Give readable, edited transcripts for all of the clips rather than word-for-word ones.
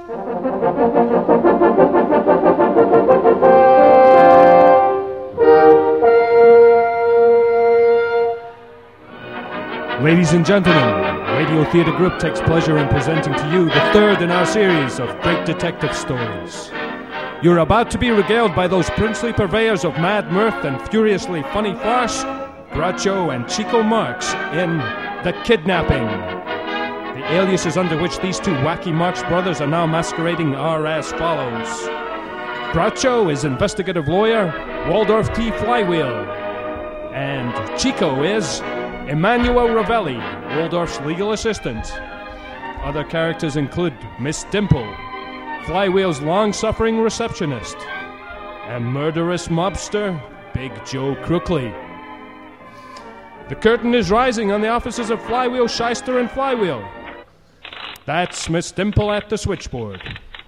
Ladies and gentlemen, Radio Theatre Group takes pleasure in presenting to you the third in our series of great detective stories. You're about to be regaled by those princely purveyors of mad mirth and furiously funny farce, Groucho and Chico Marx, in The Kidnapping. The aliases under which these two wacky Marx brothers are now masquerading are as follows. Groucho is investigative lawyer Waldorf T. Flywheel, and Chico is Emmanuel Ravelli, Waldorf's legal assistant. Other characters include Miss Dimple, Flywheel's long-suffering receptionist, and murderous mobster Big Joe Crookley. The curtain is rising on the offices of Flywheel, Shyster, and Flywheel. That's Miss Dimple at the switchboard.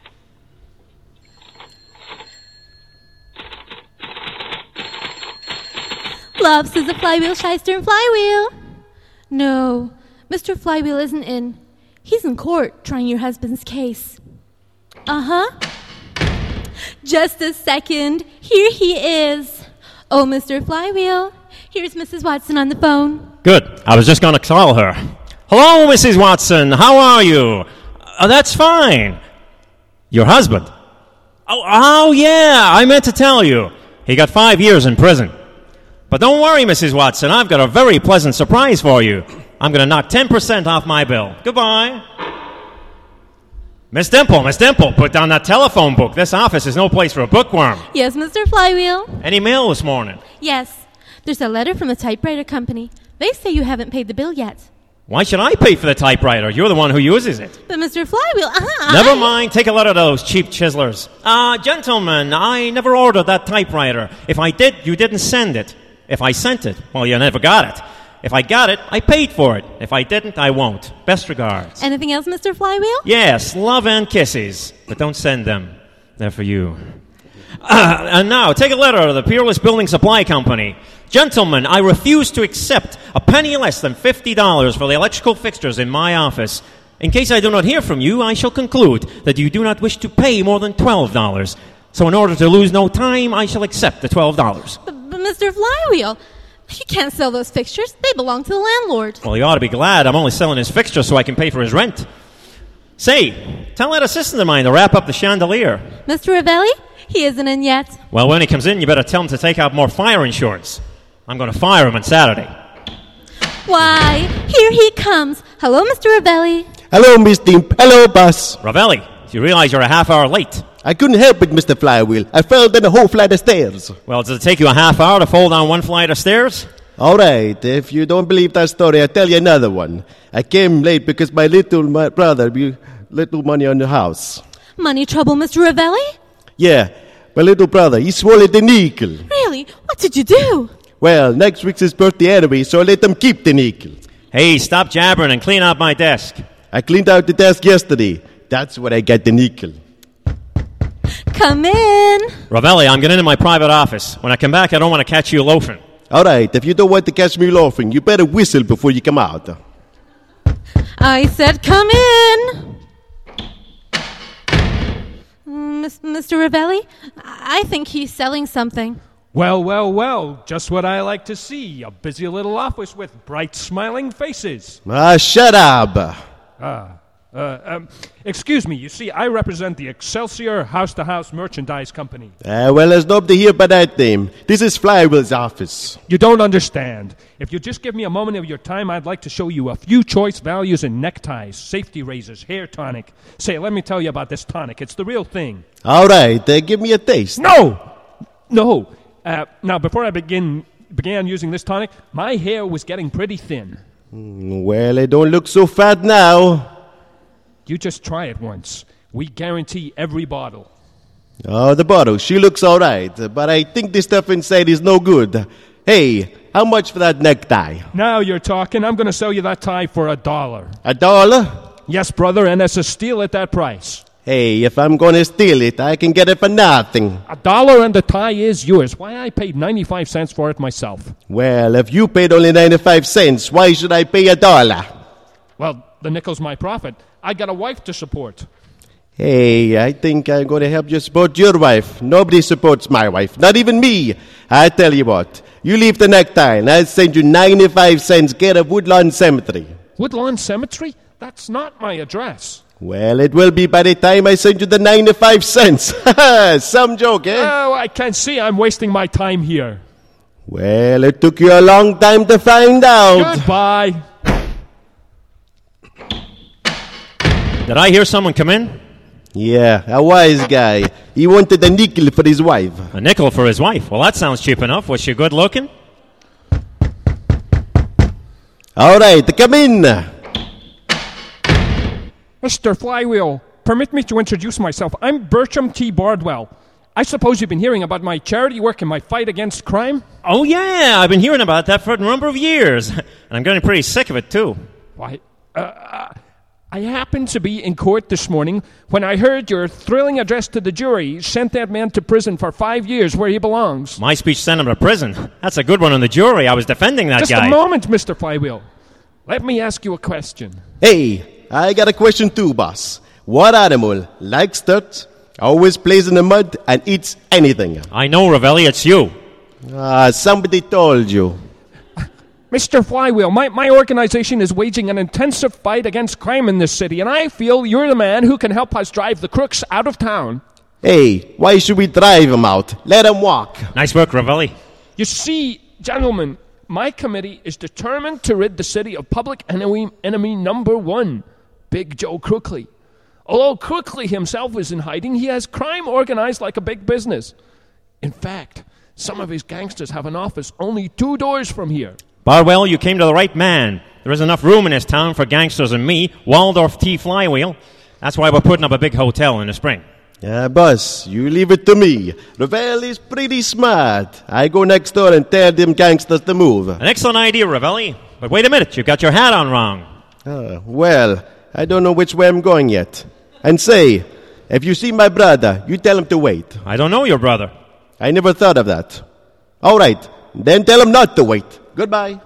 Love, says the Flywheel, Shyster, and Flywheel. No, Mr. Flywheel isn't in. He's in court trying your husband's case. Uh-huh. Just a second. Here he is. Oh, Mr. Flywheel, here's Mrs. Watson on the phone. Good. I was just going to call her. Hello, Mrs. Watson. How are you? That's fine. Your husband? Oh, yeah. I meant to tell you. He got 5 years in prison. But don't worry, Mrs. Watson. I've got a very pleasant surprise for you. I'm going to knock 10% off my bill. Goodbye. Miss Dimple, put down that telephone book. This office is no place for a bookworm. Yes, Mr. Flywheel. Any mail this morning? Yes. There's a letter from the typewriter company. They say you haven't paid the bill yet. Why should I pay for the typewriter? You're the one who uses it. But Mr. Flywheel, Never mind. Take a letter to those cheap chiselers. Gentlemen, I never ordered that typewriter. If I did, you didn't send it. If I sent it, well, you never got it. If I got it, I paid for it. If I didn't, I won't. Best regards. Anything else, Mr. Flywheel? Yes, love and kisses. But don't send them. They're for you. And now, take a letter to the Peerless Building Supply Company. Gentlemen, I refuse to accept a penny less than $50 for the electrical fixtures in my office. In case I do not hear from you, I shall conclude that you do not wish to pay more than $12. So in order to lose no time, I shall accept the $12. But Mr. Flywheel, you can't sell those fixtures. They belong to the landlord. Well, he ought to be glad I'm only selling his fixtures so I can pay for his rent. Say, tell that assistant of mine to wrap up the chandelier. Mr. Ravelli? He isn't in yet. Well, when he comes in, you better tell him to take out more fire insurance. I'm going to fire him on Saturday. Why, here he comes. Hello, Mr. Ravelli. Hello, Miss Dimp. Hello, boss. Ravelli, do you realize you're a half hour late? I couldn't help it, Mr. Flywheel. I fell down a whole flight of stairs. Well, does it take you a half hour to fall down one flight of stairs? All right. If you don't believe that story, I'll tell you another one. I came late because my brother, little money on the house. Money trouble, Mr. Ravelli? Yeah, my little brother, he swallowed the nickel. Really? What did you do? Well, next week's his birthday anyway, so I let them keep the nickel. Hey, stop jabbering and clean out my desk. I cleaned out the desk yesterday. That's where I got the nickel. Come in. Ravelli, I'm getting into my private office. When I come back, I don't want to catch you loafing. All right, if you don't want to catch me loafing, you better whistle before you come out. I said come in. Mr. Ravelli, I think he's selling something. Well, just what I like to see. A busy little office with bright, smiling faces. Shut up. Excuse me, you see, I represent the Excelsior House-to-House Merchandise Company. Well, there's nobody here by that name. This is Flywheel's office. You don't understand. If you just give me a moment of your time, I'd like to show you a few choice values in neckties, safety razors, hair tonic. Say, let me tell you about this tonic. It's the real thing. All right, give me a taste. No! Now, before I began using this tonic, my hair was getting pretty thin. Well, I don't look so fat now. You just try it once. We guarantee every bottle. Oh, the bottle. She looks all right, but I think the stuff inside is no good. Hey, how much for that necktie? Now you're talking. I'm going to sell you that tie for $1. $1? Yes, brother, and that's a steal at that price. Hey, if I'm going to steal it, I can get it for nothing. $1 and the tie is yours. Why, I paid 95 cents for it myself. Well, if you paid only 95 cents, why should I pay $1? Well, the nickel's my profit. I got a wife to support. Hey, I think I'm going to help you support your wife. Nobody supports my wife, not even me. I tell you what, you leave the necktie and I'll send you 95 cents care of Woodlawn Cemetery. Woodlawn Cemetery? That's not my address. Well, it will be by the time I send you the 95 cents. Some joke, eh? Oh, I can't see. I'm wasting my time here. Well, it took you a long time to find out. Goodbye. Did I hear someone come in? Yeah, a wise guy. He wanted a nickel for his wife. A nickel for his wife. Well, that sounds cheap enough. Was she good looking? All right, come in. Mr. Flywheel, permit me to introduce myself. I'm Bertram T. Bardwell. I suppose you've been hearing about my charity work and my fight against crime? Oh, yeah. I've been hearing about that for a number of years. And I'm getting pretty sick of it, too. Why, I happened to be in court this morning when I heard your thrilling address to the jury sent that man to prison for 5 years where he belongs. My speech sent him to prison. That's a good one on the jury. I was defending that Just guy. a moment, Mr. Flywheel. Let me ask you a question. Hey, I got a question too, boss. What animal likes dirt, always plays in the mud, and eats anything? I know, Ravelli, it's you. Somebody told you. Mr. Flywheel, my organization is waging an intensive fight against crime in this city, and I feel you're the man who can help us drive the crooks out of town. Hey, why should we drive him out? Let him walk. Nice work, Ravelli. You see, gentlemen, my committee is determined to rid the city of public enemy number one, Big Joe Crookley. Although Crookley himself is in hiding, he has crime organized like a big business. In fact, some of his gangsters have an office only 2 doors from here. Bardwell, you came to the right man. There isn't enough room in this town for gangsters and me, Waldorf T. Flywheel. That's why we're putting up a big hotel in the spring. Boss, you leave it to me. Ravel is pretty smart. I go next door and tell them gangsters to move. An excellent idea, Ravelli. But wait a minute, you've got your hat on wrong. Well, I don't know which way I'm going yet. And say, if you see my brother, you tell him to wait. I don't know your brother. I never thought of that. All right, then tell him not to wait. Goodbye.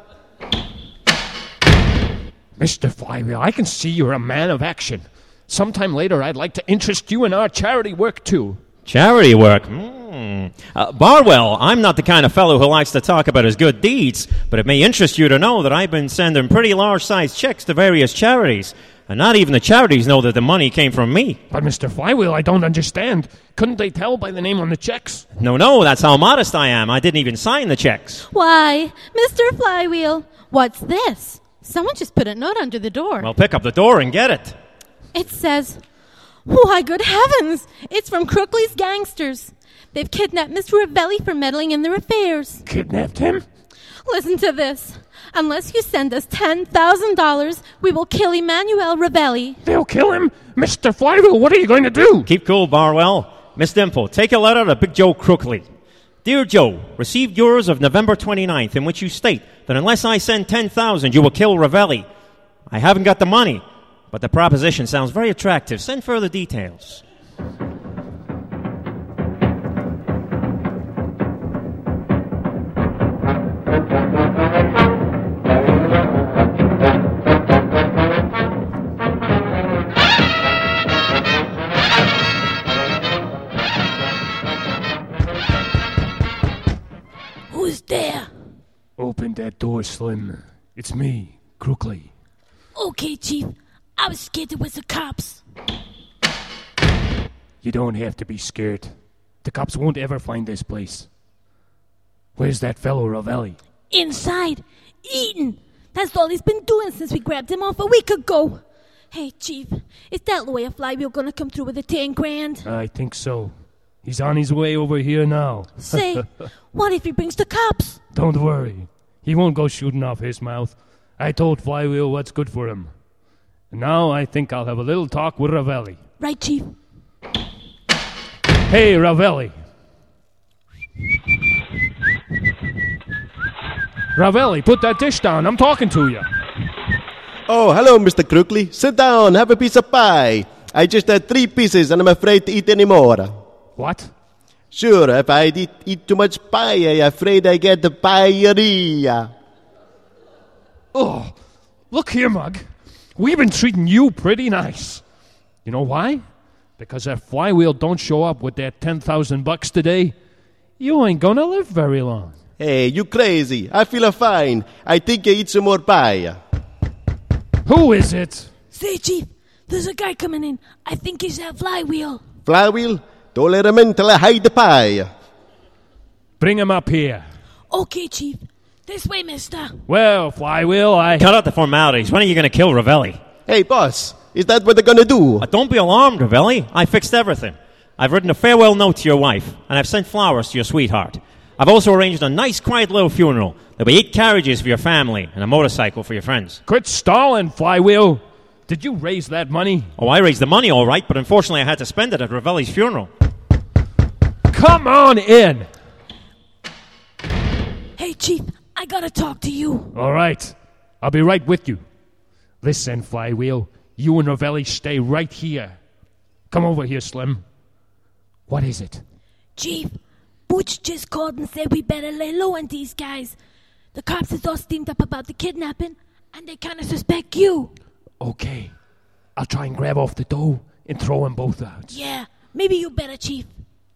Mr. Flywheel, I can see you're a man of action. Sometime later, I'd like to interest you in our charity work, too. Charity work? Bardwell, I'm not the kind of fellow who likes to talk about his good deeds, but it may interest you to know that I've been sending pretty large-sized checks to various charities, and not even the charities know that the money came from me. But, Mr. Flywheel, I don't understand. Couldn't they tell by the name on the checks? No, that's how modest I am. I didn't even sign the checks. Why, Mr. Flywheel, what's this? Someone just put a note under the door. Well, pick up the door and get it. It says, why, good heavens, it's from Crookley's gangsters. They've kidnapped Mr. Ravelli for meddling in their affairs. Kidnapped him? Listen to this. Unless you send us $10,000, we will kill Emmanuel Ravelli. They'll kill him? Mr. Flywheel, what are you going to do? Keep cool, Barwell. Miss Dimple, take a letter to Big Joe Crookley. Dear Joe, received yours of November 29th, in which you state that unless I send $10,000, you will kill Ravelli. I haven't got the money, but the proposition sounds very attractive. Send further details. Who's there? Open that door, Slim. It's me, Crookley. Okay, Chief. I was scared it was the cops. You don't have to be scared. The cops won't ever find this place. Where's that fellow Ravelli? Inside, eating. That's all he's been doing since we grabbed him off a week ago. Hey, Chief, is that lawyer Flywheel gonna come through with the 10 grand? I think so. He's on his way over here now. Say, what if he brings the cops? Don't worry. He won't go shooting off his mouth. I told Flywheel what's good for him. And now I think I'll have a little talk with Ravelli. Right, Chief. Hey, Ravelli. Ravelli, put that dish down. I'm talking to you. Oh, hello, Mr. Crookley. Sit down, have a piece of pie. I just had 3 pieces and I'm afraid to eat any more. What? Sure, if I eat too much pie, I'm afraid I get the pie-ria. Oh, look here, Mug. We've been treating you pretty nice. You know why? Because if Flywheel don't show up with that $10,000 today, you ain't gonna live very long. Hey, you crazy. I feel fine. I think I eat some more pie. Who is it? Say, Chief, there's a guy coming in. I think he's that Flywheel. Flywheel, don't let him in till I hide the pie. Bring him up here. Okay, Chief. This way, mister. Well, Flywheel, Cut out the formalities. When are you going to kill Ravelli? Hey, boss, is that what they're gonna do? Don't be alarmed, Ravelli. I fixed everything. I've written a farewell note to your wife, and I've sent flowers to your sweetheart. I've also arranged a nice, quiet little funeral. There'll be 8 carriages for your family and a motorcycle for your friends. Quit stalling, Flywheel. Did you raise that money? Oh, I raised the money all right, but unfortunately I had to spend it at Ravelli's funeral. Come on in. Hey, Chief, I gotta talk to you. All right. I'll be right with you. Listen, Flywheel, you and Ravelli stay right here. Come over here, Slim. What is it? Chief, Butch just called and said we better lay low on these guys. The cops is all steamed up about the kidnapping, and they kind of suspect you. Okay. I'll try and grab off the dough and throw them both out. Yeah, maybe you better, Chief.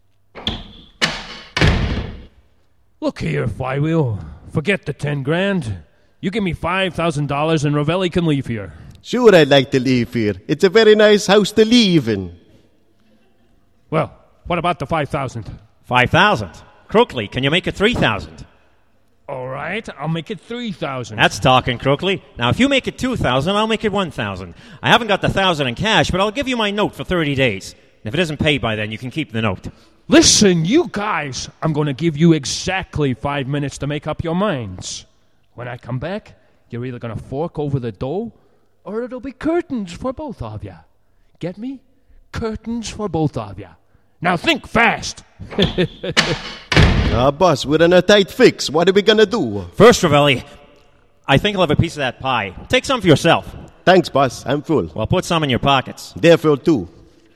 Look here, Flywheel. Forget the 10 grand. You give me $5,000 and Ravelli can leave here. Sure, I'd like to live here. It's a very nice house to live in. Well, what about the 5,000? 5,000. Crookley, can you make it 3,000? All right, I'll make it 3,000. That's talking, Crookley. Now, if you make it 2,000, I'll make it 1,000. I haven't got the 1,000 in cash, but I'll give you my note for 30 days. And if it isn't paid by then, you can keep the note. Listen, you guys, I'm going to give you exactly 5 minutes to make up your minds. When I come back, you're either going to fork over the dough or it'll be curtains for both of you. Get me? Curtains for both of you. Now think fast. Boss, we're in a tight fix. What are we gonna do? First, Ravelli, I think I'll have a piece of that pie. Take some for yourself. Thanks, boss. I'm full. Well, put some in your pockets. They're full, too.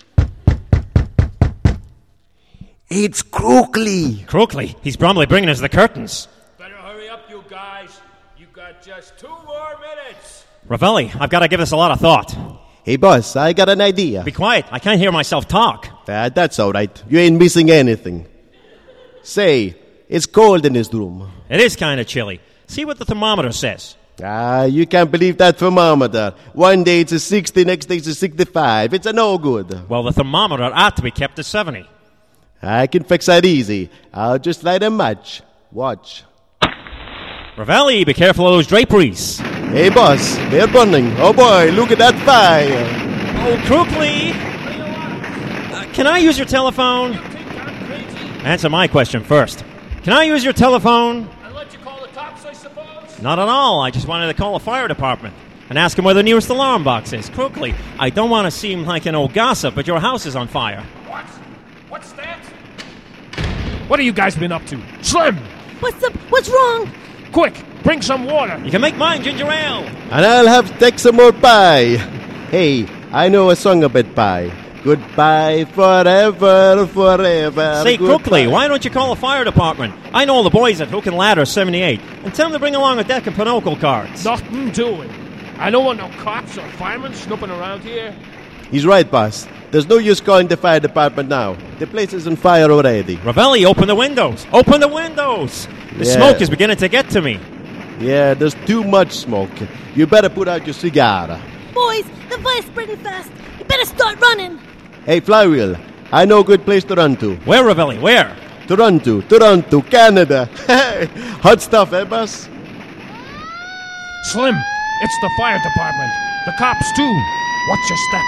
It's Crookley. Crookley, he's probably bringing us the curtains. Better hurry up, you guys. You got just 2 more minutes. Ravelli, I've got to give this a lot of thought. Hey, boss, I got an idea. Be quiet. I can't hear myself talk. That's all right. You ain't missing anything. Say, it's cold in this room. It is kind of chilly. See what the thermometer says. You can't believe that thermometer. One day it's a 60, next day it's a 65. It's a no good. Well, the thermometer ought to be kept at 70. I can fix that easy. I'll just light a match. Watch. Ravelli, be careful of those draperies. Hey, boss, they're burning. Oh, boy, look at that fire. Oh, Crookley. Can I use your telephone? Answer my question first. Can I use your telephone? I'll let you call the cops, I suppose? Not at all. I just wanted to call the fire department and ask them where the nearest alarm box is. Crookley, I don't want to seem like an old gossip, but your house is on fire. What? What's that? What have you guys been up to? Slim! What's up? What's wrong? Quick, bring some water. You can make mine ginger ale. And I'll have to take some more pie. Hey, I know a song about pie. Goodbye forever, forever. Say, goodbye. Crookley, why don't you call the fire department? I know all the boys at Hook and Ladder 78, and tell them to bring along a deck of Pinochle cards. Nothing doing. I don't want no cops or firemen snooping around here. He's right, boss. There's no use calling the fire department now. The place is on fire already. Ravelli, open the windows. Open the windows. The Yeah. smoke is beginning to get to me. Yeah, there's too much smoke. You better put out your cigar. Boys, the fire's spreading fast. You better start running. Hey, Flywheel, I know a good place to run to. Where, Ravelli? Where? Toronto, Canada. Hot stuff, eh, boss? Slim, it's the fire department. The cops, too. Watch your step.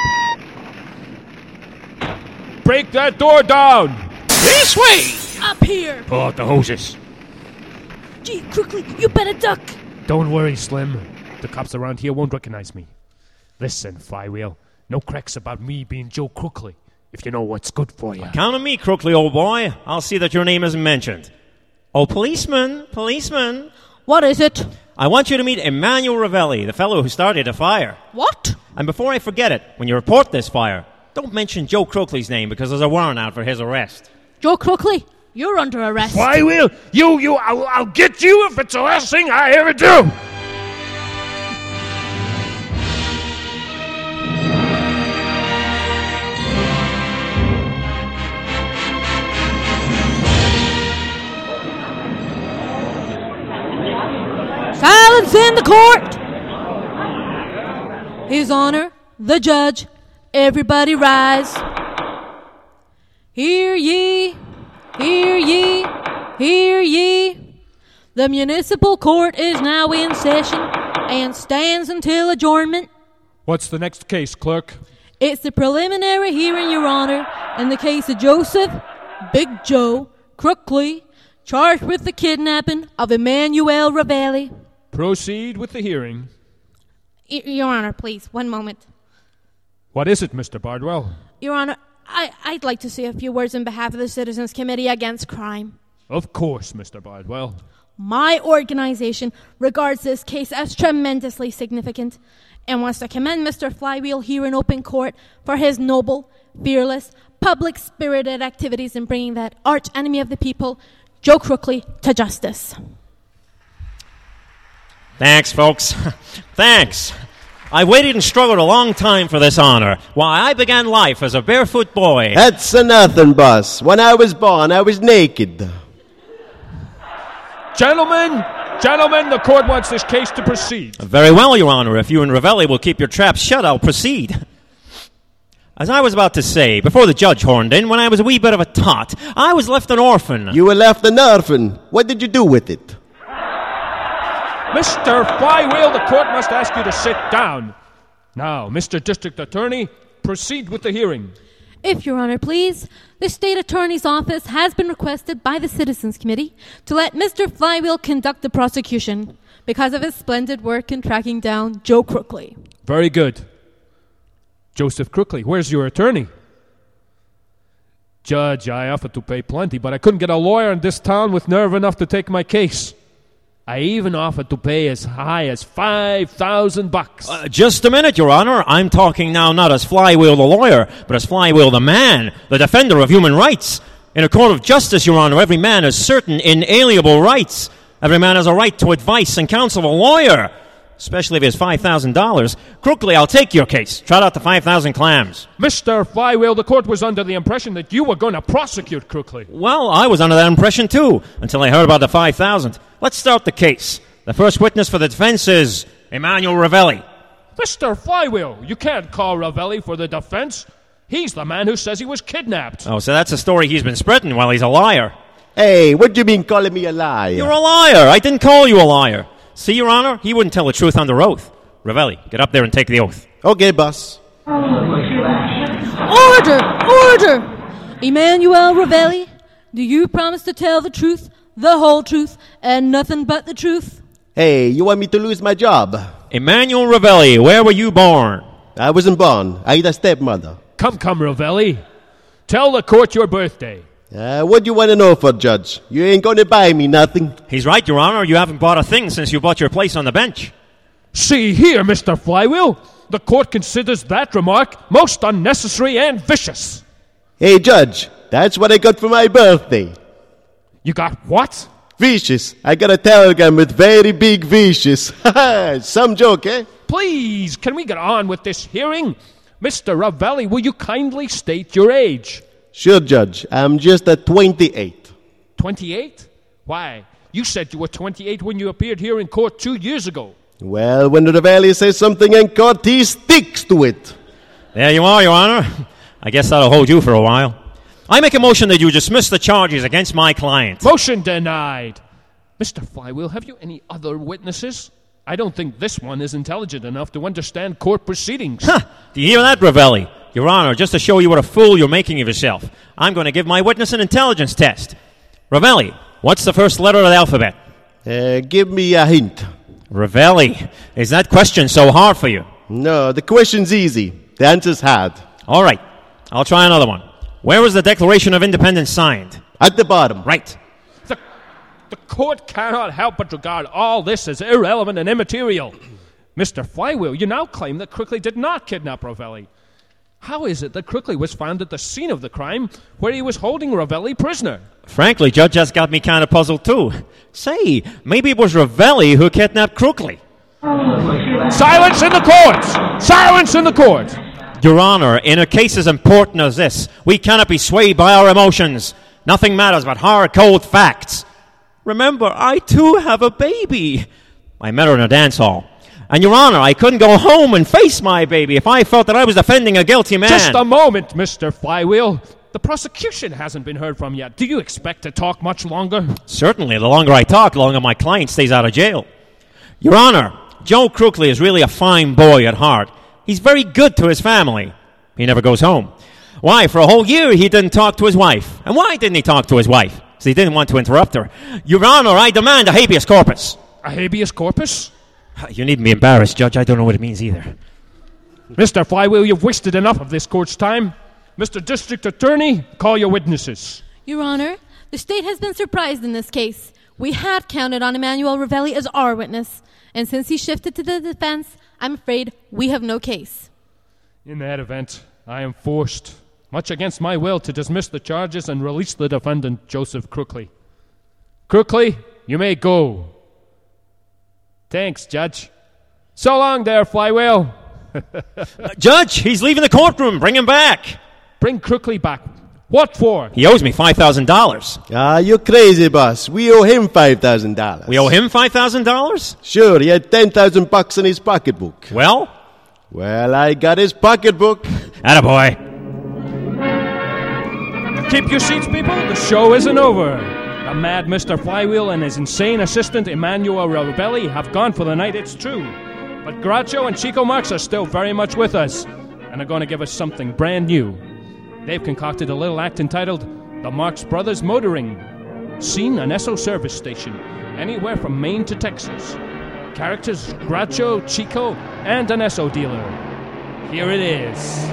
Break that door down. This way. Up here. Pull out the hoses. Gee, Crookley, you better duck. Don't worry, Slim. The cops around here won't recognize me. Listen, Flywheel, no cracks about me being Joe Crookley, if you know what's good for you. Count on me, Crookley, old boy. I'll see that your name isn't mentioned. Oh, policeman. What is it? I want you to meet Emmanuel Ravelli, the fellow who started the fire. What? And before I forget it, when you report this fire, don't mention Joe Crookley's name because there's a warrant out for his arrest. Joe Crookley, you're under arrest. Flywheel, I'll get you if it's the last thing I ever do. in the court. His Honor, the judge, everybody rise. Hear ye, hear ye, hear ye. The municipal court is now in session and stands until adjournment. What's the next case, clerk? It's the preliminary hearing, Your Honor, in the case of Joseph Big Joe Crookley, charged with the kidnapping of Emmanuel Ravelli. Proceed with the hearing. Your Honor, please, one moment. What is it, Mr. Bardwell? Your Honor, I'd like to say a few words on behalf of the Citizens Committee Against Crime. Of course, Mr. Bardwell. My organization regards this case as tremendously significant and wants to commend Mr. Flywheel here in open court for his noble, fearless, public-spirited activities in bringing that arch-enemy of the people, Joe Crookley, to justice. Thanks, folks. Thanks. I waited and struggled a long time for this honor. Why, I began life as a barefoot boy. That's nothing, boss. When I was born, I was naked. Gentlemen, the court wants this case to proceed. Very well, Your Honor. If you and Ravelli will keep your traps shut, I'll proceed. As I was about to say, before the judge horned in, when I was a wee bit of a tot, I was left an orphan. You were left an orphan. What did you do with it? Mr. Flywheel, the court must ask you to sit down. Now, Mr. District Attorney, proceed with the hearing. If Your Honor, please, the State Attorney's Office has been requested by the Citizens Committee to let Mr. Flywheel conduct the prosecution because of his splendid work in tracking down Joe Crookley. Very good. Joseph Crookley, where's your attorney? Judge, I offered to pay plenty, but I couldn't get a lawyer in this town with nerve enough to take my case. I even offered to pay as high as $5,000. Just a minute, Your Honor. I'm talking now not as Flywheel the lawyer, but as Flywheel the man, the defender of human rights. In a court of justice, Your Honor, every man has certain inalienable rights. Every man has a right to advice and counsel of a lawyer, especially if he has $5,000. Crookley, I'll take your case. Trot out the 5,000 clams. Mr. Flywheel, the court was under the impression that you were going to prosecute Crookley. Well, I was under that impression, too, until I heard about the 5,000. Let's start the case. The first witness for the defense is Emmanuel Ravelli. Mr. Flywheel, you can't call Ravelli for the defense. He's the man who says he was kidnapped. Oh, so that's a story he's been spreading while he's a liar. Hey, what do you mean calling me a liar? You're a liar. I didn't call you a liar. See, Your Honor, he wouldn't tell the truth under oath. Ravelli, get up there and take the oath. Okay, boss. Order! Emmanuel Ravelli, do you promise to tell the truth, the whole truth, and nothing but the truth? Hey, you want me to lose my job? Emmanuel Ravelli, where were you born? I wasn't born. I had a stepmother. Come, Ravelli. Tell the court your birthday. What do you want to know for, Judge? You ain't going to buy me nothing. He's right, Your Honor. You haven't bought a thing since you bought your place on the bench. See here, Mr. Flywheel. The court considers that remark most unnecessary and vicious. Hey, Judge, that's what I got for my birthday. You got what? Vicious. I got a telegram with very big vicious. Some joke, eh? Please, can we get on with this hearing? Mr. Ravelli, will you kindly state your age? Sure, Judge. I'm just at 28. 28? Why? You said you were 28 when you appeared here in court 2 years ago. Well, when Ravelli says something in court, he sticks to it. There you are, Your Honor. I guess that'll hold you for a while. I make a motion that you dismiss the charges against my client. Motion denied. Mr. Flywheel, have you any other witnesses? I don't think this one is intelligent enough to understand court proceedings. Ha! Do you hear that, Ravelli? Your Honor, just to show you what a fool you're making of yourself, I'm going to give my witness an intelligence test. Ravelli, what's the first letter of the alphabet? Give me a hint. Ravelli, is that question so hard for you? No, the question's easy. The answer's hard. All right, I'll try another one. Where was the Declaration of Independence signed? At the bottom. Right. The court cannot help but regard all this as irrelevant and immaterial. Mr. Flywheel, you now claim that Crookley did not kidnap Ravelli. How is it that Crookley was found at the scene of the crime where he was holding Ravelli prisoner? Frankly, Judge, that's got me kind of puzzled too. Say, maybe it was Ravelli who kidnapped Crookley. Silence in the court! Silence in the court! Your Honor, in a case as important as this, we cannot be swayed by our emotions. Nothing matters but hard, cold facts. Remember, I too have a baby. I met her in a dance hall. And, Your Honor, I couldn't go home and face my baby if I felt that I was defending a guilty man. Just a moment, Mr. Flywheel. The prosecution hasn't been heard from yet. Do you expect to talk much longer? Certainly. The longer I talk, the longer my client stays out of jail. Your Honor, Joe Crookley is really a fine boy at heart. He's very good to his family. He never goes home. Why, for a whole year he didn't talk to his wife. And why didn't he talk to his wife? Because he didn't want to interrupt her. Your Honor, I demand a habeas corpus. A habeas corpus? You needn't be embarrassed, Judge. I don't know what it means either. Mr. Flywheel, you've wasted enough of this court's time. Mr. District Attorney, call your witnesses. Your Honor, the state has been surprised in this case. We had counted on Emmanuel Ravelli as our witness, and since he shifted to the defense, I'm afraid we have no case. In that event, I am forced, much against my will, to dismiss the charges and release the defendant, Joseph Crookley. Crookley, you may go. Thanks, Judge. So long there, Flywheel. Judge, he's leaving the courtroom. Bring him back. Bring Crookley back. What for? He owes me $5,000. You're crazy, boss. We owe him $5,000. We owe him $5,000? Sure, he had $10,000 in his pocketbook. Well, I got his pocketbook. attaboy. Keep your seats, people. The show isn't over. The mad Mr. Flywheel and his insane assistant, Emmanuel Ravelli, have gone for the night, it's true. But Groucho and Chico Marx are still very much with us and are going to give us something brand new. They've concocted a little act entitled The Marx Brothers Motoring. Scene, an Esso service station, anywhere from Maine to Texas. Characters, Groucho, Chico, and an Esso dealer. Here it is.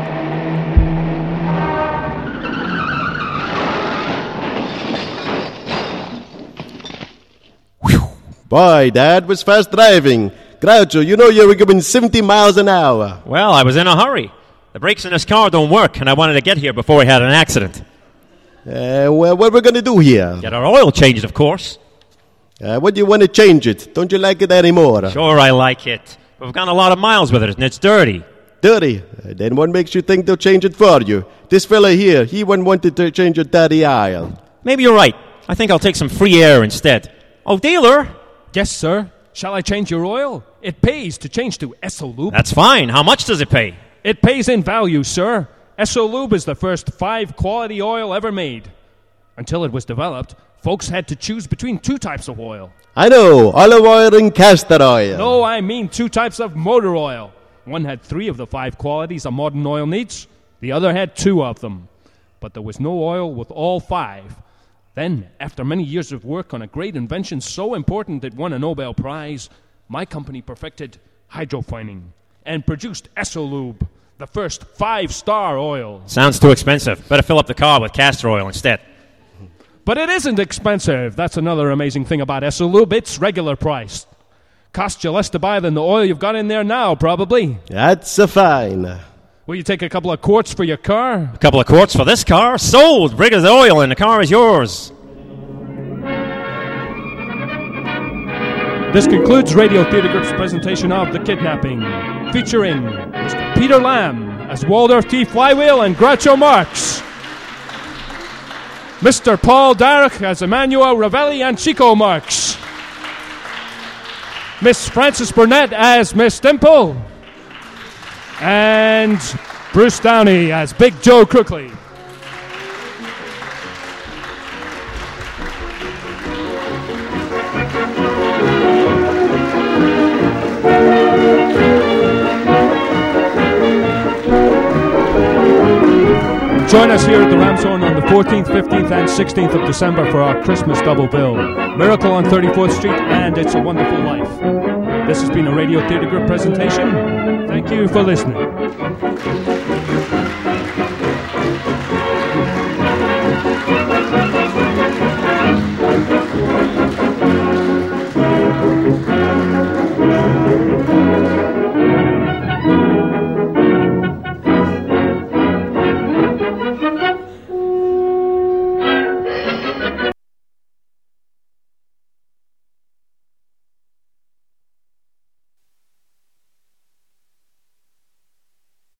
Boy, that was fast driving. Groucho, you know you were going 70 miles an hour. Well, I was in a hurry. The brakes in this car don't work, and I wanted to get here before we had an accident. Well, what we're going to do here? Get our oil changed, of course. What do you want to change it? Don't you like it anymore? Sure, I like it. But we've gone a lot of miles with it, and it's dirty. Dirty? Then what makes you think they'll change it for you? This fella here, he wouldn't want to change your dirty aisle. Maybe you're right. I think I'll take some free air instead. Oh, dealer! Yes, sir. Shall I change your oil? It pays to change to Esso Lube. That's fine. How much does it pay? It pays in value, sir. Esso Lube is the first 5-quality oil ever made. Until it was developed, folks had to choose between 2 types of oil. I know, olive oil and castor oil. No, I mean 2 types of motor oil. One had 3 of the 5 qualities a modern oil needs. The other had 2 of them. But there was no oil with all 5. Then, after many years of work on a great invention so important it won a Nobel Prize, my company perfected hydrofining and produced Esso Lube, the first 5-star oil. Sounds too expensive. Better fill up the car with castor oil instead. But it isn't expensive. That's another amazing thing about Esso Lube. It's regular priced. Costs you less to buy than the oil you've got in there now, probably. That's a fine. Will you take a couple of quarts for your car? A couple of quarts for this car? Sold! Bring us the oil and the car is yours. This concludes Radio Theatre Group's presentation of The Kidnapping, featuring Mr. Peter Lamb as Waldorf T. Flywheel and Groucho Marx, Mr. Paul Darroch as Emmanuel Ravelli and Chico Marx, Miss Frances Burnett as Miss Dimple, and Bruce Downey as Big Joe Crookley. Join us here at the Ramshorn on the 14th, 15th, and 16th of December for our Christmas double bill. Miracle on 34th Street and It's a Wonderful Life. This has been a Radio Theatre Group presentation. Thank you for listening.